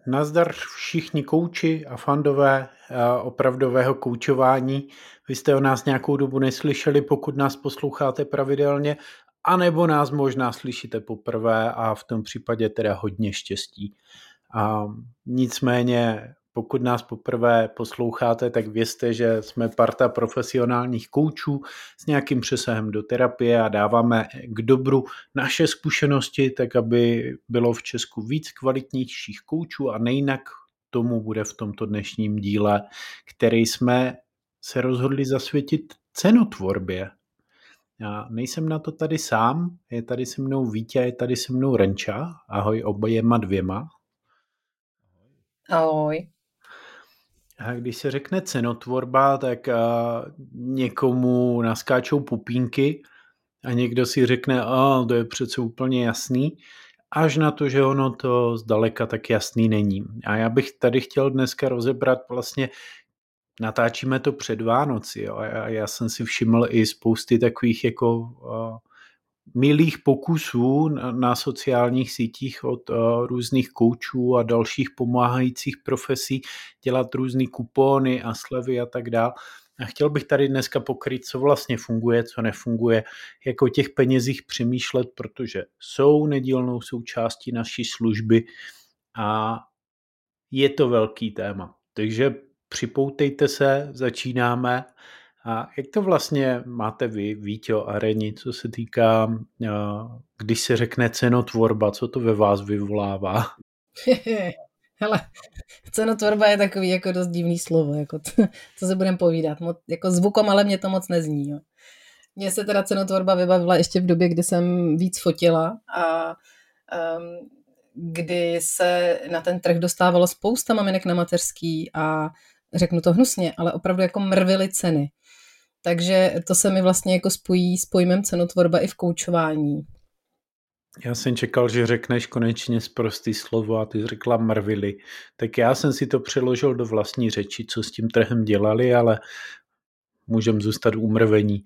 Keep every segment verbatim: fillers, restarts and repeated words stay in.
Nazdar všichni kouči a fandové opravdového koučování. Vy jste o nás nějakou dobu neslyšeli, pokud nás posloucháte pravidelně, anebo nás možná slyšíte poprvé a v tom případě teda hodně štěstí. A nicméně, pokud nás poprvé posloucháte, tak vězte, že jsme parta profesionálních koučů s nějakým přesahem do terapie a dáváme k dobru naše zkušenosti, tak aby bylo v Česku víc kvalitnějších koučů a nejinak tomu bude v tomto dnešním díle, který jsme se rozhodli zasvětit cenotvorbě. Já nejsem na to tady sám, je tady se mnou Vítě, je tady se mnou Renča. Ahoj oběma dvěma. Ahoj. A když se řekne cenotvorba, tak uh, někomu naskáčou pupínky a někdo si řekne, a to je přece úplně jasný, až na to, že ono to zdaleka tak jasný není. A já bych tady chtěl dneska rozebrat vlastně, natáčíme to před Vánoci, jo, a já jsem si všiml i spousty takových jako uh, milých pokusů na, na sociálních sítích od uh, různých koučů a dalších pomáhajících profesí dělat různý kupony a slevy a tak dále. A chtěl bych tady dneska pokryt, co vlastně funguje, co nefunguje, jak o těch penězích přemýšlet, protože jsou nedílnou součástí naší služby a je to velký téma. Takže připoutejte se, začínáme. A jak to vlastně máte vy, Víťo a Reni, co se týká, když se řekne cenotvorba, co to ve vás vyvolává? Hele, cenotvorba je takový jako dost divný slovo, jako to, co se budeme povídat. Moc, jako zvukom, ale mě to moc nezní. Jo. Mně se teda cenotvorba vybavila ještě v době, kdy jsem víc fotila a um, kdy se na ten trh dostávalo spousta maminek na mateřský a řeknu to hnusně, ale opravdu jako mrvily ceny. Takže to se mi vlastně jako spojí s pojmem cenotvorba i v koučování. Já jsem čekal, že řekneš konečně sprostý slovo a ty řekla mrvily. Tak já jsem si to přeložil do vlastní řeči, co s tím trhem dělali, ale můžeme zůstat u mrvení.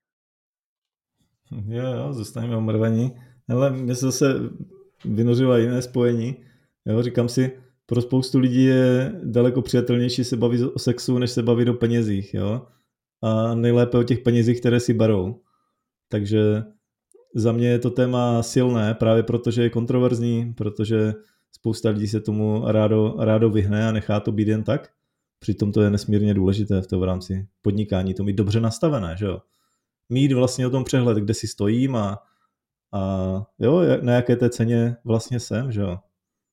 Jo, jo, zůstaneme u mrvení. Ale mně se zase vynořilo jiné spojení. Jo, říkám si, pro spoustu lidí je daleko přijatelnější se bavit o sexu, než se bavit o penězích. Jo? A nejlépe o těch penězích, které si berou. Takže za mě je to téma silné, právě protože je kontroverzní, protože spousta lidí se tomu rádo, rádo vyhne a nechá to být jen tak. Přitom to je nesmírně důležité v tom v rámci podnikání, to mít dobře nastavené, že jo. Mít vlastně o tom přehled, kde si stojím a, a jo, na jaké té ceně vlastně jsem, že jo.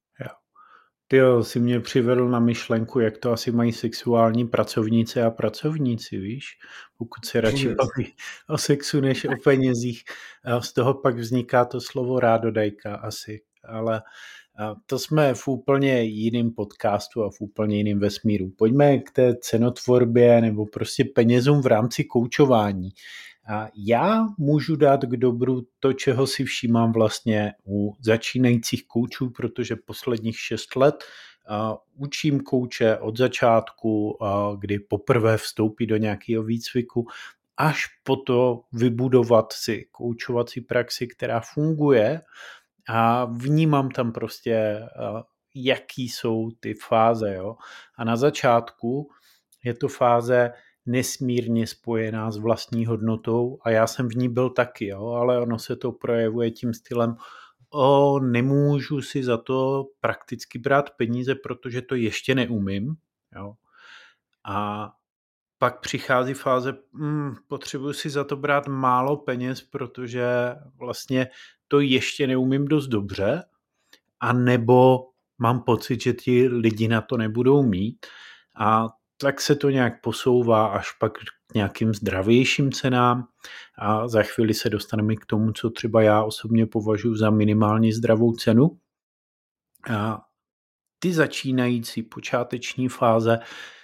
Ty jo, si mě přivedl na myšlenku, jak to asi mají sexuální pracovníci a pracovníci, víš? Pokud se radši baví o sexu než o penězích. A z toho pak vzniká to slovo rádodajka asi. Ale to jsme v úplně jiném podcastu a v úplně jiném vesmíru. Pojďme k té cenotvorbě nebo prostě penězům v rámci koučování. A já můžu dát k dobru to, čeho si všímám vlastně u začínajících koučů, protože posledních šest let uh, učím kouče od začátku, uh, kdy poprvé vstoupí do nějakého výcviku, až po to vybudovat si koučovací praxi, která funguje a vnímám tam prostě, uh, jaký jsou ty fáze. Jo? A na začátku je to fáze nesmírně spojená s vlastní hodnotou a já jsem v ní byl taky, jo, ale ono se to projevuje tím stylem, o, nemůžu si za to prakticky brát peníze, protože to ještě neumím, jo. A pak přichází fáze, hm, potřebuji si za to brát málo peněz, protože vlastně to ještě neumím dost dobře, a nebo mám pocit, že ti lidi na to nebudou mít a tak se to nějak posouvá až pak k nějakým zdravějším cenám a za chvíli se dostaneme k tomu, co třeba já osobně považuji za minimálně zdravou cenu. A ty začínající počáteční fáze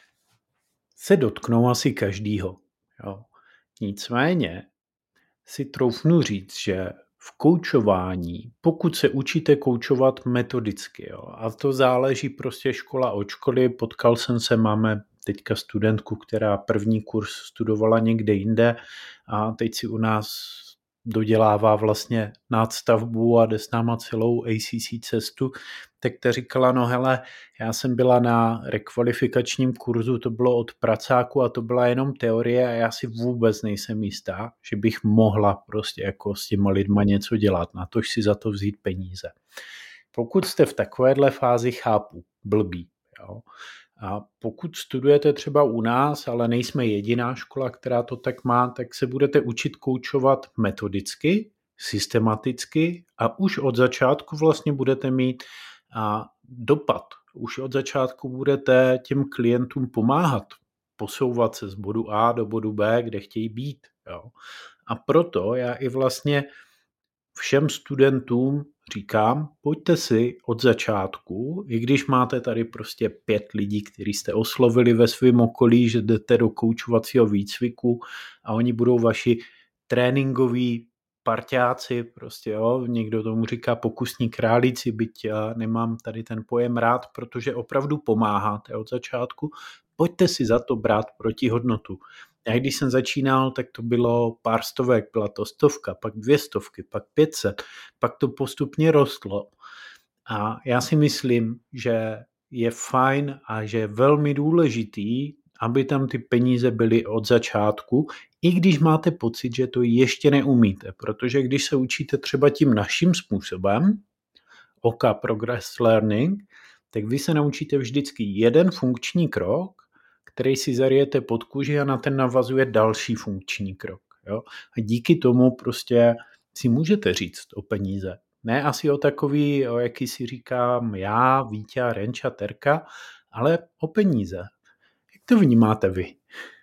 se dotknou asi každýho. Jo. Nicméně si troufnu říct, že v koučování, pokud se učíte koučovat metodicky, jo, a to záleží prostě škola od školy, potkal jsem se, máme teďka studentku, která první kurz studovala někde jinde a teď si u nás dodělává vlastně nadstavbu a jde s náma celou A C C cestu, tak ta říkala, no hele, já jsem byla na rekvalifikačním kurzu, to bylo od pracáku a to byla jenom teorie a já si vůbec nejsem jistá, že bych mohla prostě jako s těma lidma něco dělat, na tož si za to vzít peníze. Pokud jste v takovéhle fázi, chápu, blbý, jo. A pokud studujete třeba u nás, ale nejsme jediná škola, která to tak má, tak se budete učit koučovat metodicky, systematicky a už od začátku vlastně budete mít a dopad. Už od začátku budete těm klientům pomáhat, posouvat se z bodu A do bodu B, kde chtějí být. Jo. A proto já i vlastně všem studentům říkám, pojďte si od začátku, i když máte tady prostě pět lidí, který jste oslovili ve svém okolí, že jdete do koučovacího výcviku a oni budou vaši tréninkoví parťáci, prostě jo, někdo tomu říká pokusní králíci, byť já nemám tady ten pojem rád, protože opravdu pomáháte od začátku, pojďte si za to brát protihodnotu. Já když jsem začínal, tak to bylo pár stovek, byla to stovka, pak dvě stovky, pak pět set, pak to postupně rostlo. A já si myslím, že je fajn a že je velmi důležitý, aby tam ty peníze byly od začátku, i když máte pocit, že to ještě neumíte, protože když se učíte třeba tím naším způsobem, O K A Progress Learning, tak vy se naučíte vždycky jeden funkční krok, který si zarijete pod kůži a na ten navazuje další funkční krok. Jo? A díky tomu prostě si můžete říct o peníze. Ne asi o takový, o jaký si říkám já, Víťa, Renča, Terka, ale o peníze. Jak to vnímáte vy?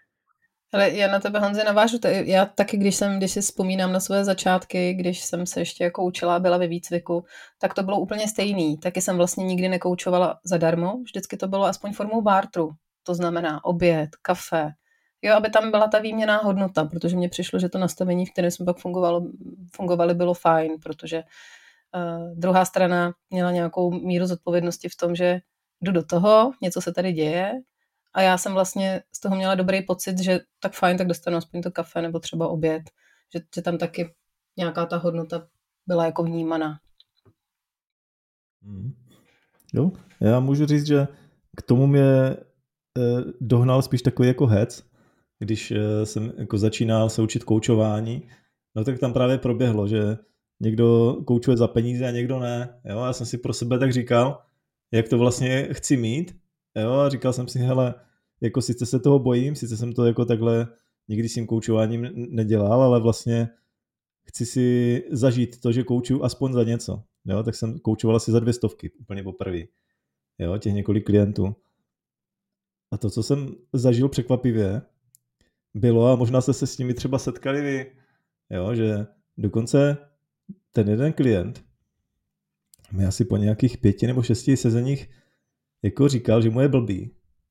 Ale já na tebe, Honzi, navážu. Já taky, když jsem, když si vzpomínám na své začátky, když jsem se ještě jako učila, byla ve výcviku, tak to bylo úplně stejný. Taky jsem vlastně nikdy nekoučovala zadarmo, vždycky to bylo aspoň formou barteru. To znamená oběd, kafe, jo, aby tam byla ta výměnná hodnota, protože mně přišlo, že to nastavení, v kterém jsme pak fungovalo, fungovali, bylo fajn, protože uh, druhá strana měla nějakou míru zodpovědnosti v tom, že jdu do toho, něco se tady děje a já jsem vlastně z toho měla dobrý pocit, že tak fajn, tak dostanu aspoň to kafe nebo třeba oběd, že, že tam taky nějaká ta hodnota byla jako vnímaná. Hmm. Jo, já můžu říct, že k tomu mě dohnal spíš takový jako hec, když jsem jako začínal se učit koučování, no tak tam právě proběhlo, že někdo koučuje za peníze a někdo ne. Jo? Já jsem si pro sebe tak říkal, jak to vlastně chci mít. Jo? A říkal jsem si, hele, jako sice se toho bojím, sice jsem to jako takhle nikdy s tím koučováním nedělal, ale vlastně chci si zažít to, že koučuju aspoň za něco. Jo? Tak jsem koučoval asi za dvě stovky, úplně poprvé. Jo? Těch několik klientů. A to, co jsem zažil překvapivě, bylo, a možná jste se s nimi třeba setkali vy, jo, že dokonce ten jeden klient mi asi po nějakých pěti nebo šesti sezeních jako říkal, že mu je blbý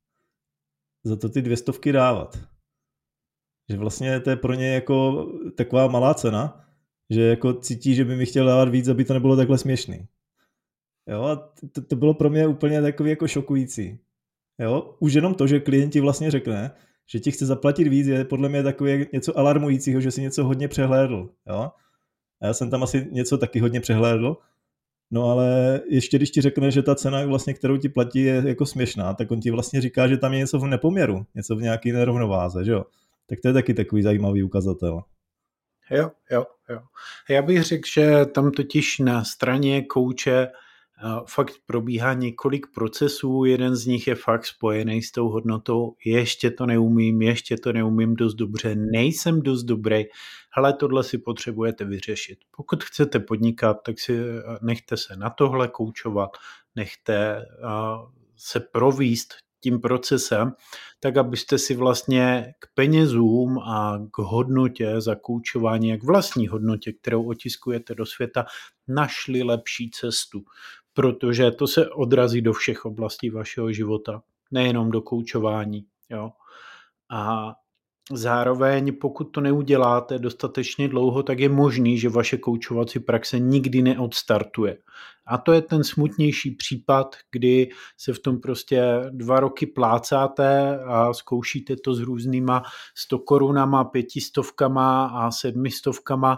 za to ty dvě stovky dávat. Že vlastně to je pro ně jako taková malá cena, že jako cítí, že by mi chtěl dávat víc, aby to nebylo takhle směšný. Jo, a to, to bylo pro mě úplně takový jako šokující. Jo, už jenom to, že klienti vlastně řekne, že ti chce zaplatit víc, je podle mě takový něco alarmujícího, že si něco hodně přehlédl. Jo? A já jsem tam asi něco taky hodně přehlédl. No ale ještě když ti řekne, že ta cena, vlastně, kterou ti platí, je jako směšná, tak on ti vlastně říká, že tam je něco v nepoměru, něco v nějaký nerovnováze, že jo? Tak to je taky takový zajímavý ukazatel. Jo, jo, jo. Já bych řekl, že tam totiž na straně kouče fakt probíhá několik procesů, jeden z nich je fakt spojený s tou hodnotou, ještě to neumím, ještě to neumím dost dobře, nejsem dost dobrý, hele, tohle si potřebujete vyřešit. Pokud chcete podnikat, tak si nechte se na tohle koučovat, nechte uh, se províst tím procesem, tak abyste si vlastně k penězům a k hodnotě za koučování, jak vlastní hodnotě, kterou otiskujete do světa, našli lepší cestu. Protože to se odrazí do všech oblastí vašeho života, nejenom do koučování. Jo. A zároveň, pokud to neuděláte dostatečně dlouho, tak je možný, že vaše koučovací praxe nikdy neodstartuje. A to je ten smutnější případ, kdy se v tom prostě dva roky plácáte a zkoušíte to s různýma sto korunama, pětistovkama a sedmistovkama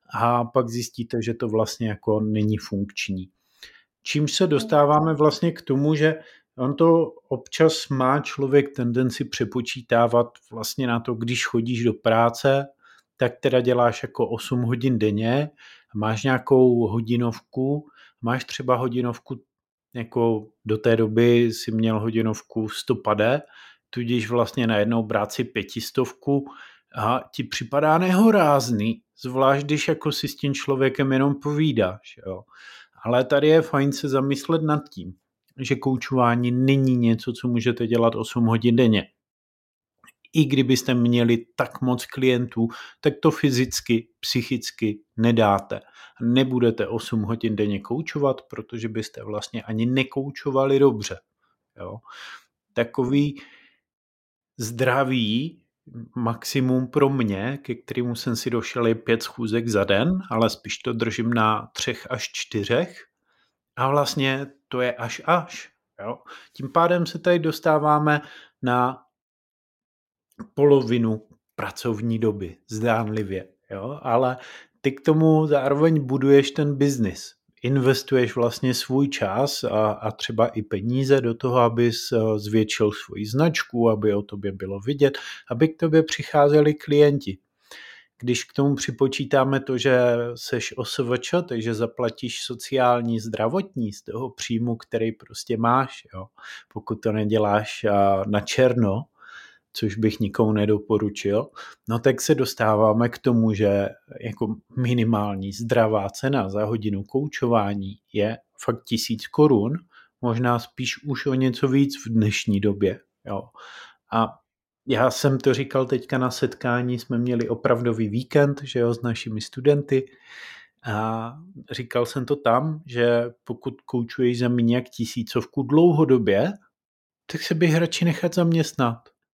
a pak zjistíte, že to vlastně jako není funkční. Čímž se dostáváme vlastně k tomu, že on to občas má člověk tendenci přepočítávat vlastně na to, když chodíš do práce, tak teda děláš jako osm hodin denně, máš nějakou hodinovku, máš třeba hodinovku, jako do té doby si měl hodinovku sto padé, tudíž vlastně najednou brát si pětistovku a ti připadá nehorázný, zvlášť když jako si s tím člověkem jenom povídáš. Jo. Ale tady je fajn se zamyslet nad tím, že koučování není něco, co můžete dělat osm hodin denně. I kdybyste měli tak moc klientů, tak to fyzicky, psychicky nedáte. Nebudete osm hodin denně koučovat, protože byste vlastně ani nekoučovali dobře. Jo. Takový zdravý maximum pro mě, ke kterému jsem si došel, je pět schůzek za den, ale spíš to držím na třech až čtyřech. A vlastně to je až až. Jo. Tím pádem se tady dostáváme na polovinu pracovní doby, zdánlivě. Jo. Ale ty k tomu zároveň buduješ ten biznis. Investuješ vlastně svůj čas a, a třeba i peníze do toho, abys zvětšil svoji značku, aby o tobě bylo vidět, aby k tobě přicházeli klienti. Když k tomu připočítáme to, že seš O S V Č, takže zaplatíš sociální, zdravotní z toho příjmu, který prostě máš, jo. Pokud to neděláš na černo, což bych nikomu nedoporučil, no tak se dostáváme k tomu, že jako minimální zdravá cena za hodinu koučování je fakt tisíc korun, možná spíš už o něco víc v dnešní době. Jo. A já jsem to říkal teďka na setkání, jsme měli opravdový víkend, že jo, s našimi studenty a říkal jsem to tam, že pokud koučuješ za méně jak tisícovku dlouhodobě, tak se bych radši nechat zaměstnat,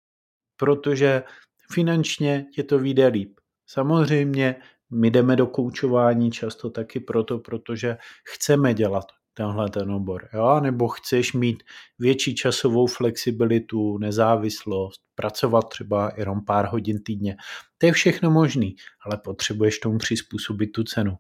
protože finančně tě to vyjde líp. Samozřejmě my jdeme do koučování často taky proto, protože chceme dělat tenhle ten obor, jo? Nebo chceš mít větší časovou flexibilitu, nezávislost, pracovat třeba jenom pár hodin týdně. To je všechno možný, ale potřebuješ tomu přizpůsobit tu cenu.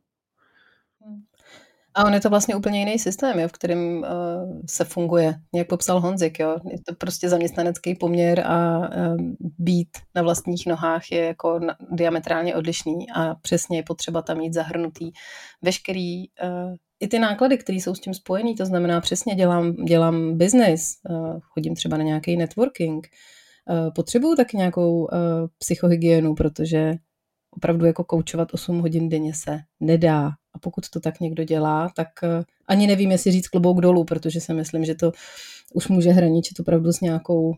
A on je to vlastně úplně jiný systém, jo, v kterém uh, se funguje, jak popsal Honzik. Jo. Je to prostě zaměstnanecký poměr a uh, být na vlastních nohách je jako na, diametrálně odlišný a přesně je potřeba tam mít zahrnutý veškerý uh, i ty náklady, které jsou s tím spojený, to znamená přesně dělám, dělám business, uh, chodím třeba na nějaký networking, uh, potřebuju taky nějakou uh, psychohygienu, protože opravdu jako koučovat osm hodin denně se nedá. A pokud to tak někdo dělá, tak uh, ani nevím, jestli říct klobouk dolů, protože si myslím, že to už může hraničit opravdu s nějakou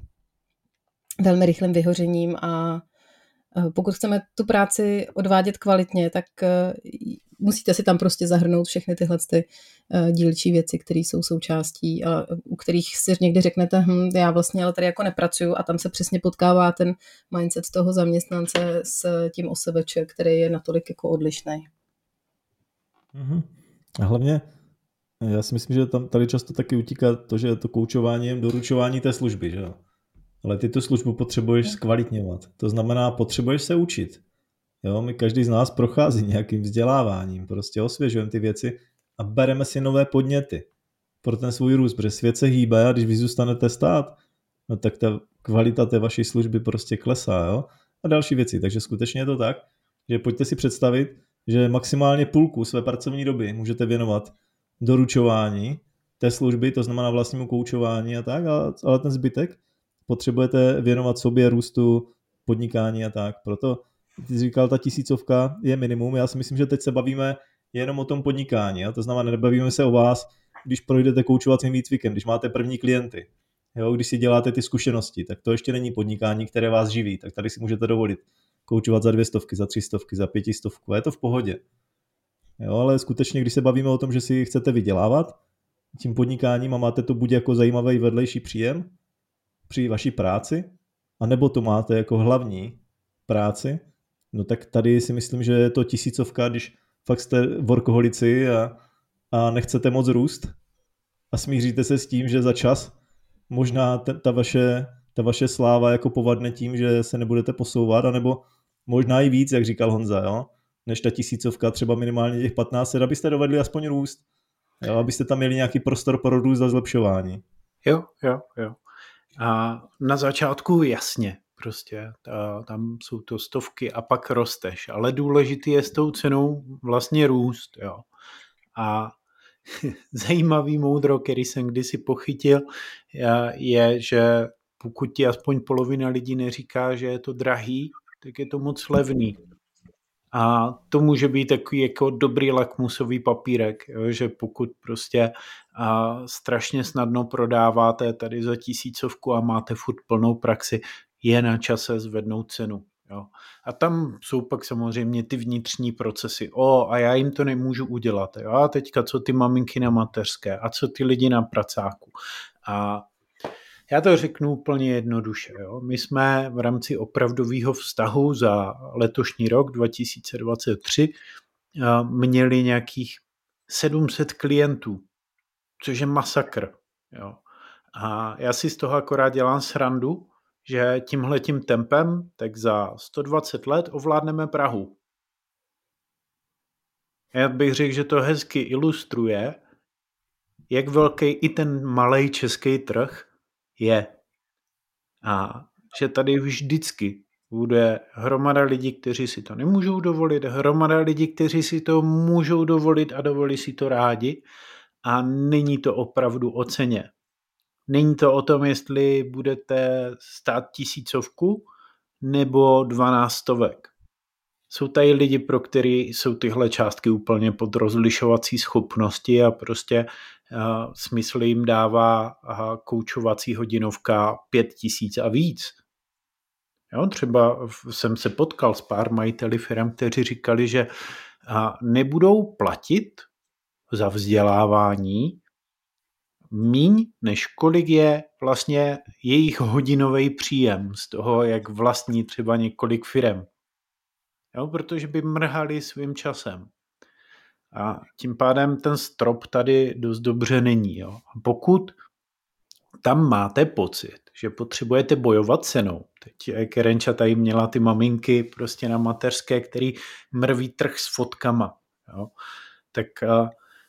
velmi rychlým vyhořením a uh, pokud chceme tu práci odvádět kvalitně, tak uh, musíte si tam prostě zahrnout všechny tyhle ty, uh, dílčí věci, které jsou součástí a u kterých si někdy řeknete, hm, já vlastně ale tady jako nepracuju a tam se přesně potkává ten mindset toho zaměstnance s tím O S V Č, který je natolik jako odlišný. Mm-hmm. A hlavně já si myslím, že tam tady často taky utíká to, že to koučování je doručování té služby, že jo? Ale ty tu službu potřebuješ zkvalitňovat. To znamená, potřebuješ se učit. Jo? My každý z nás prochází nějakým vzděláváním, prostě osvěžujeme ty věci a bereme si nové podněty pro ten svůj růst, protože svět se hýbe a když vy zůstanete stát, no tak ta kvalita té vaší služby prostě klesá, jo? A další věci. Takže skutečně je to tak, že pojďte si představit, že maximálně půlku své pracovní doby můžete věnovat doručování té služby, to znamená vlastnímu koučování a tak, ale ten zbytek potřebujete věnovat sobě, růstu, podnikání a tak. Proto ty jsi říkal, ta tisícovka je minimum. Já si myslím, že teď se bavíme jenom o tom podnikání. Jo? To znamená, nebavíme se o vás, když projdete koučovacím výcvikem, když máte první klienty, jo? Když si děláte ty zkušenosti, tak to ještě není podnikání, které vás živí. Tak tady si můžete dovolit koučovat za dvě stovky, za tři stovky, za pětistovku. A je to v pohodě. Jo, ale skutečně, když se bavíme o tom, že si chcete vydělávat tím podnikáním a máte to buď jako zajímavý vedlejší příjem při vaší práci, anebo to máte jako hlavní práci, no tak tady si myslím, že je to tisícovka, když fakt jste workoholici a, a nechcete moc růst a smíříte se s tím, že za čas možná ta, ta, vaše, ta vaše sláva jako povadne tím, že se nebudete posouvat, anebo možná i víc, jak říkal Honza, jo? než ta tisícovka, třeba minimálně těch patnáct set, abyste dovedli aspoň růst. Jo, abyste tam měli nějaký prostor pro růst a zlepšování. Jo, jo, jo. A na začátku jasně, prostě ta, tam jsou to stovky a pak rosteš, ale důležitý je s tou cenou vlastně růst, jo. A zajímavý moudro, který jsem kdysi pochytil, je, že pokud ti aspoň polovina lidí neříká, že je to drahý, tak je to moc levný. A to může být takový jako dobrý lakmusový papírek, jo, že pokud prostě a, strašně snadno prodáváte tady za tisícovku a máte furt plnou praxi, je na čase zvednout cenu. Jo. A tam jsou pak samozřejmě ty vnitřní procesy. O, a já jim to nemůžu udělat. Jo. A teďka co ty maminky na mateřské a co ty lidi na pracáku. A já to řeknu úplně jednoduše. Jo. My jsme v rámci opravdového vztahu za letošní rok dva tisíce dvacet tři měli nějakých sedm set klientů, což je masakr. Jo. A já si z toho akorát dělám srandu, že tímhletím tempem tak za sto dvacet let ovládneme Prahu. Já bych řekl, že to hezky ilustruje, jak velký i ten malej český trh je. A že tady vždycky bude hromada lidí, kteří si to nemůžou dovolit, hromada lidí, kteří si to můžou dovolit a dovolí si to rádi. A není to opravdu o ceně. Není to o tom, jestli budete stát tisícovku nebo dvanáctovek. Jsou tady lidi, pro který jsou tyhle částky úplně pod rozlišovací schopnosti a prostě uh, smysl jim dává uh, koučovací hodinovka pět tisíc a víc. Jo, třeba jsem se potkal s pár majiteli firm, kteří říkali, že uh, nebudou platit za vzdělávání míň, než kolik je vlastně jejich hodinový příjem z toho, jak vlastní třeba několik firem. Jo, protože by mrhali svým časem. A tím pádem ten strop tady dost dobře není. Jo. A pokud tam máte pocit, že potřebujete bojovat cenou, teď Kerenča tady měla ty maminky prostě na mateřské, který mrví trh s fotkama, jo, tak uh,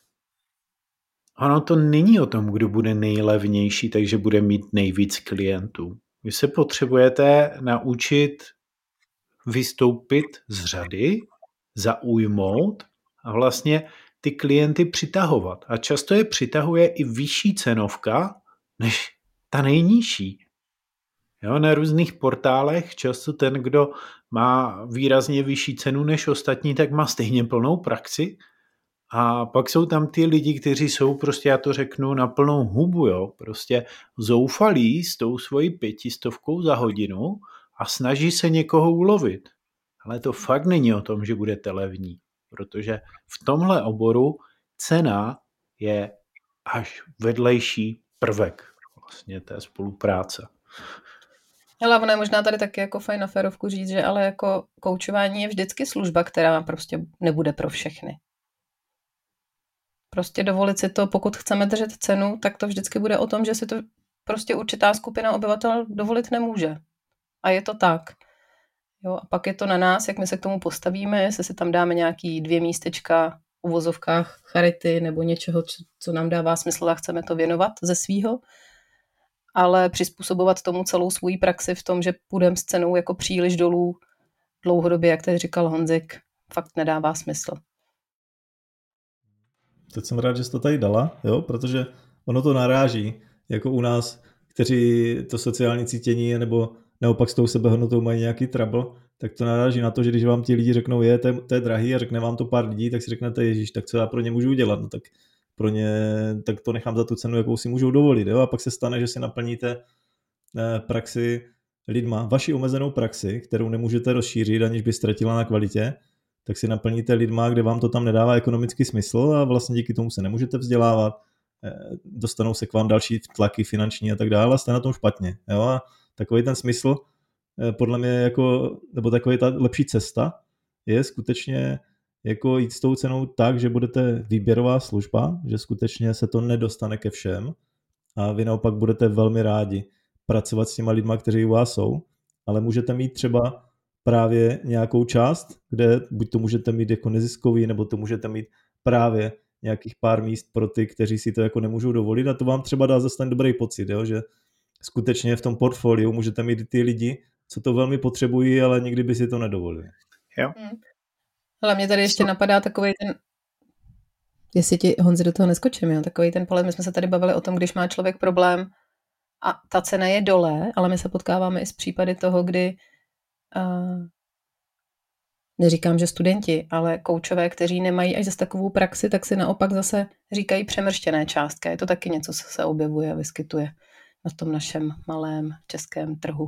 ono to není o tom, kdo bude nejlevnější, takže bude mít nejvíc klientů. Vy se potřebujete naučit vystoupit z řady, zaujmout a vlastně ty klienty přitahovat. A často je přitahuje i vyšší cenovka než ta nejnižší. Jo, na různých portálech často ten, kdo má výrazně vyšší cenu než ostatní, tak má stejně plnou praxi. A pak jsou tam ty lidi, kteří jsou prostě, já to řeknu, na plnou hubu, jo, prostě zoufalí s tou svojí pětistovkou za hodinu a snaží se někoho ulovit. Ale to fakt není o tom, že budete levní, protože v tomhle oboru cena je až vedlejší prvek vlastně té spolupráce. Ale ono je možná tady taky jako fajn na férovku říct, že ale jako koučování je vždycky služba, která prostě nebude pro všechny. Prostě dovolit si to, pokud chceme držet cenu, tak to vždycky bude o tom, že si to prostě určitá skupina obyvatel dovolit nemůže. A je to tak. Jo, a pak je to na nás, jak my se k tomu postavíme, jestli si tam dáme nějaký dvě místečka v uvozovkách charity nebo něčeho, co nám dává smysl a chceme to věnovat ze svýho, ale přizpůsobovat tomu celou svou praxi v tom, že půjdeme s cenou jako příliš dolů dlouhodobě, jak tady říkal Honzik, fakt nedává smysl. Teď jsem rád, že jsi to tady dala, jo, protože ono to naráží, jako u nás, kteří to sociální cítění nebo naopak s tou sebehodnotou mají nějaký trouble, tak to naráží na to, že když vám ti lidi řeknou, je, to je, to je drahý a řekne vám to pár lidí, tak si řeknete, ježíš, tak co já pro ně můžu udělat, no tak pro ně, tak to nechám za tu cenu, jakou si můžou dovolit, jo, a pak se stane, že si naplníte eh, praxi lidma, vaši omezenou praxi, kterou nemůžete rozšířit, aniž by ztratila na kvalitě, tak si naplníte lidma, kde vám to tam nedává ekonomický smysl a vlastně díky tomu se nemůžete vzdělávat, eh, dostanou se k vám další tlaky finanční a tak dále a jste na tom špatně, jo, a takový ten smysl, podle mě jako, nebo takový ta lepší cesta je skutečně jako jít s tou cenou tak, že budete výběrová služba, že skutečně se to nedostane ke všem a vy naopak budete velmi rádi pracovat s těma lidma, kteří u vás jsou, ale můžete mít třeba právě nějakou část, kde buď to můžete mít jako neziskový, nebo to můžete mít právě nějakých pár míst pro ty, kteří si to jako nemůžou dovolit, a to vám třeba dá zase ten dobrý pocit, jo? Že skutečně v tom portfoliu můžete mít ty lidi, co to velmi potřebují, ale nikdy by si to nedovolili. Jo. Hmm. Ale mě tady ještě Co? napadá takovej ten, jestli ti, Honzi, do toho neskočím, jo? Takový ten pohled, my jsme se tady bavili o tom, když má člověk problém a ta cena je dole, ale my se potkáváme i s případy toho, kdy uh, neříkám, že studenti, ale koučové, kteří nemají až zase takovou praxi, tak si naopak zase říkají přemrštěné částky. Je to taky něco, co se objevuje a vyskytuje na tom našem malém českém trhu.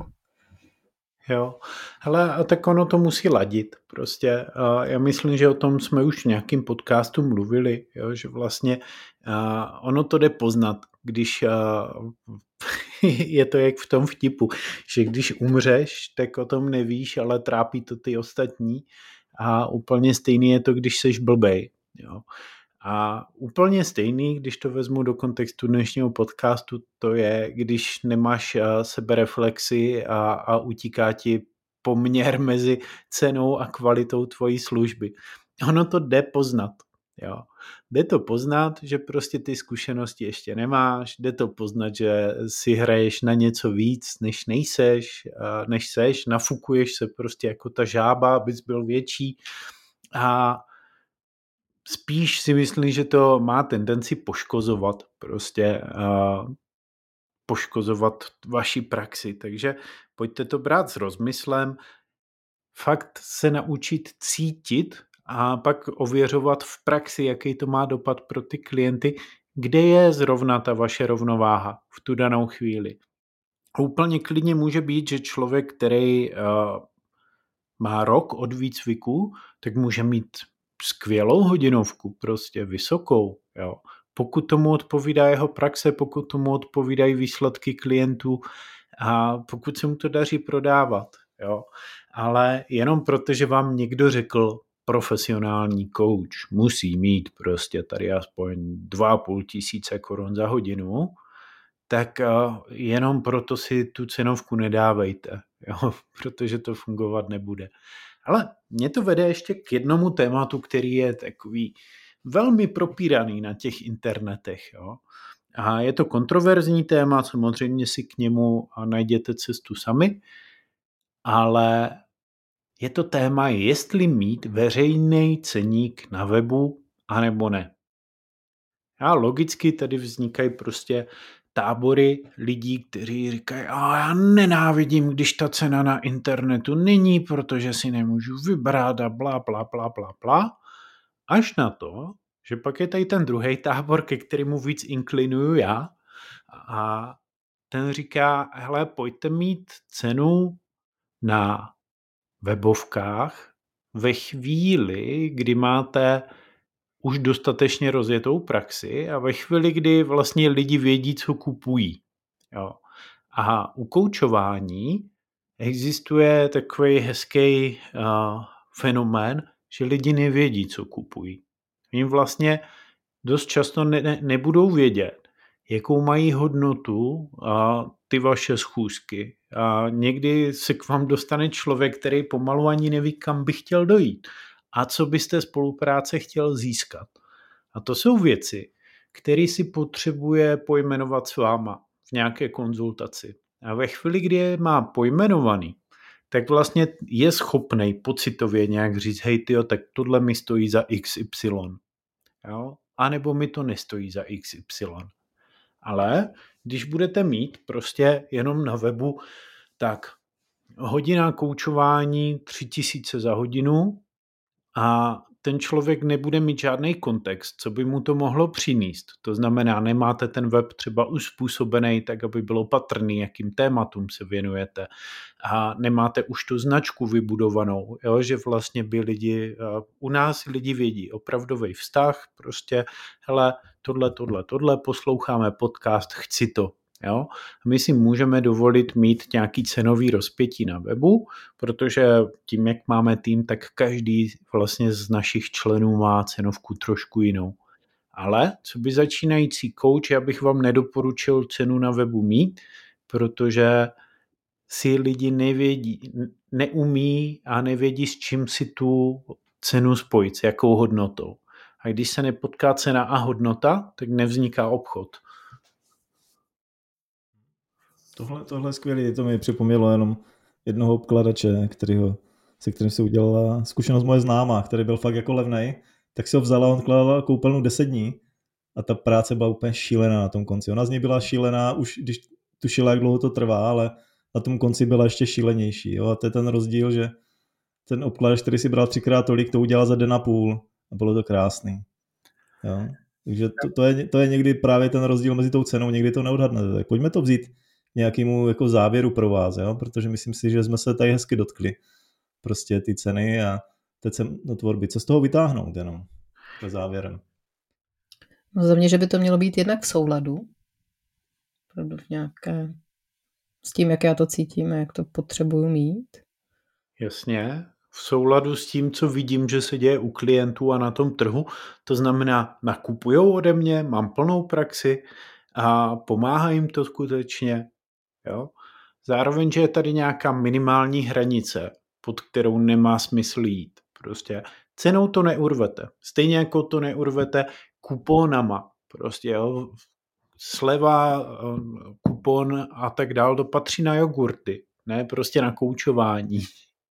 Jo, hele, a tak ono to musí ladit prostě. Uh, já myslím, že o tom jsme už v nějakým podcastu mluvili, jo, že vlastně uh, ono to jde poznat, když uh, je to jak v tom vtipu, že když umřeš, tak o tom nevíš, ale trápí to ty ostatní a úplně stejný je to, když seš blbej, jo. A úplně stejný, když to vezmu do kontextu dnešního podcastu, to je, když nemáš sebereflexi a, a utíká ti poměr mezi cenou a kvalitou tvojí služby. Ono to jde poznat. Jo. Jde to poznat, že prostě ty zkušenosti ještě nemáš, jde to poznat, že si hraješ na něco víc, než nejseš, než seš, nafukuješ se prostě jako ta žába, abys byl větší a spíš si myslím, že to má tendenci poškozovat prostě uh, poškozovat vaši praxi, takže pojďte to brát s rozmyslem, fakt se naučit cítit a pak ověřovat v praxi, jaký to má dopad pro ty klienty, kde je zrovna ta vaše rovnováha v tu danou chvíli. A úplně klidně může být, že člověk, který uh, má rok od výcviku, tak může mít skvělou hodinovku, prostě vysokou, jo. Pokud tomu odpovídá jeho praxe, pokud tomu odpovídají výsledky klientů a pokud se mu to daří prodávat, jo. Ale jenom proto, že vám někdo řekl, profesionální coach musí mít prostě tady aspoň dva a půl tisíce korun za hodinu, tak jenom proto si tu cenovku nedávejte, jo, protože to fungovat nebude. Ale mě to vede ještě k jednomu tématu, který je takový velmi propíraný na těch internetech. Jo. A je to kontroverzní téma, samozřejmě si k němu najděte cestu sami, ale je to téma, jestli mít veřejný ceník na webu, anebo ne. A logicky tady vznikají prostě tábory lidí, kteří říkají, a já nenávidím, když ta cena na internetu není, protože si nemůžu vybrat a bla, bla, bla, bla, bla. Až na to, že pak je tady ten druhý tábor, ke kterému víc inklinuju já a ten říká, hele, pojďte mít cenu na webovkách ve chvíli, kdy máte už dostatečně rozjetou praxi a ve chvíli, kdy vlastně lidi vědí, co kupují. Jo. A u koučování existuje takový hezký uh, fenomén, že lidi nevědí, co kupují. Oni vlastně dost často ne, ne, nebudou vědět, jakou mají hodnotu uh, ty vaše schůzky. A někdy se k vám dostane člověk, který pomalu ani neví, kam by chtěl dojít. A co byste spolupráce chtěl získat. A to jsou věci, které si potřebuje pojmenovat s váma v nějaké konzultaci. A ve chvíli, kdy je má pojmenovaný, tak vlastně je schopnej pocitově nějak říct, hej tyjo, tak tohle mi stojí za iks ypsilon. Jo? A nebo mi to nestojí za iks ypsilon. Ale když budete mít prostě jenom na webu, tak hodina koučování tři tisíce za hodinu, a ten člověk nebude mít žádný kontext, co by mu to mohlo přinést. To znamená, nemáte ten web třeba uspůsobený tak, aby bylo patrný, jakým tématům se věnujete. A nemáte už tu značku vybudovanou, jo, že vlastně by lidi, u nás lidi vědí opravdový vztah, prostě, hele, tohle, tohle, tohle, posloucháme podcast, chci to. Jo? My si můžeme dovolit mít nějaký cenový rozpětí na webu, protože tím, jak máme tým, tak každý vlastně z našich členů má cenovku trošku jinou. Ale co by začínající coach, já bych vám nedoporučil cenu na webu mít, protože si lidi nevědí, neumí a nevědí, s čím si tu cenu spojit, s jakou hodnotou. A když se nepotká cena a hodnota, tak nevzniká obchod. Tohle, tohle je skvělý, to mi připomnělo jenom jednoho obkladače, kterýho, se kterým se udělala zkušenost moje známá, který byl fakt jako levnej, tak si ho vzala, on kládala koupelnu deset dní a ta práce byla úplně šílená na tom konci. Ona z ní byla šílená, už když tušila, jak dlouho to trvá, ale na tom konci byla ještě šílenější. Jo? A to je ten rozdíl, že ten obkladač, který si bral třikrát tolik, to udělal za den a půl a bylo to krásný. Jo? Takže to, to, je, to je někdy právě ten rozdíl mezi tou cenou, někdy to neodhadnete. Tak pojďme to vzít nějakému jako závěru pro vás, jo? Protože myslím si, že jsme se tady hezky dotkli prostě ty ceny a té cenotvorby. Co z toho vytáhnout jenom to závěrem? No za mě, že by to mělo být jednak v souladu. Opravdu v nějaké s tím, jak já to cítím a jak to potřebuju mít. Jasně. V souladu s tím, co vidím, že se děje u klientů a na tom trhu. To znamená, nakupujou ode mě, mám plnou praxi a pomáhá jim to skutečně. Jo? Zároveň, že je tady nějaká minimální hranice, pod kterou nemá smysl jít. Prostě cenou to neurvete. Stejně jako to neurvete kuponama. Prostě jo? Sleva, kupon a tak dál, to patří na jogurty, ne prostě na koučování.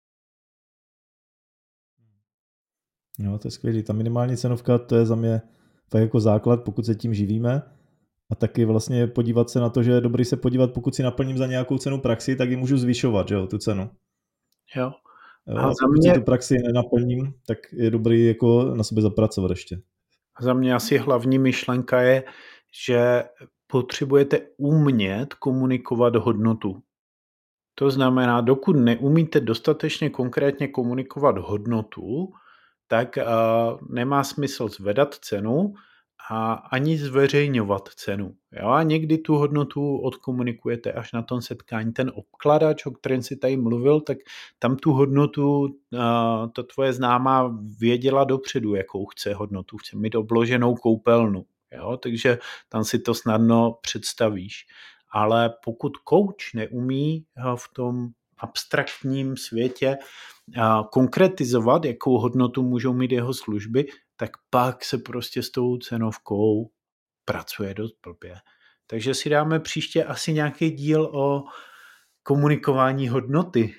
No, to je skvělý. Ta minimální cenovka, to je za mě tak jako základ, pokud se tím živíme. A taky vlastně podívat se na to, že je dobrý se podívat, pokud si naplním za nějakou cenu praxi, tak ji můžu zvyšovat, že jo, tu cenu. Jo. Jo, a, a pokud mě... si tu praxi nenaplním, tak je dobrý jako na sebe zapracovat ještě. Za mě asi hlavní myšlenka je, že potřebujete umět komunikovat hodnotu. To znamená, dokud neumíte dostatečně konkrétně komunikovat hodnotu, tak uh, nemá smysl zvedat cenu a ani zveřejňovat cenu. Jo? A někdy tu hodnotu odkomunikujete až na tom setkání. Ten obkladač, o kterém si tady mluvil, tak tam tu hodnotu uh, ta tvoje známá věděla dopředu, jakou chce hodnotu. Chce mít obloženou koupelnu. Jo? Takže tam si to snadno představíš. Ale pokud coach neumí v tom abstraktním světě konkretizovat, jakou hodnotu můžou mít jeho služby, tak pak se prostě s tou cenovkou pracuje dost blbě. Takže si dáme příště asi nějaký díl o komunikování hodnoty.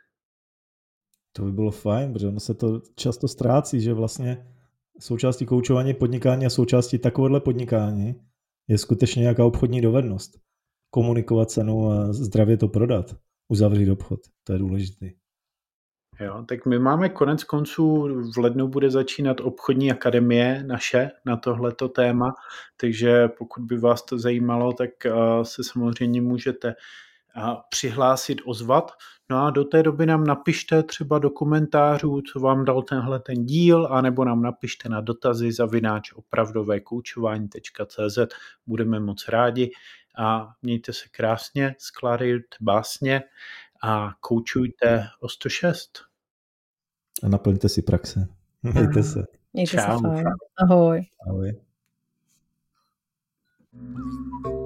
To by bylo fajn, protože ono se to často ztrácí, že vlastně součástí koučování podnikání a součástí takovéhle podnikání je skutečně nějaká obchodní dovednost. Komunikovat cenu a zdravě to prodat. Uzavřít obchod, to je důležité. Jo, tak my máme konec konců, v lednu bude začínat obchodní akademie naše na tohleto téma, takže pokud by vás to zajímalo, tak se samozřejmě můžete přihlásit, ozvat. No a do té doby nám napište třeba do komentářů, co vám dal tenhle ten díl, anebo nám napište na dotazy zavináč opravdové koučování tečka cé zet. Budeme moc rádi a mějte se krásně, skládejte básně a koučujte o sto šest. A naplňte si praxe. Mějte se. Mějte se fajn. Ahoj. Ahoj.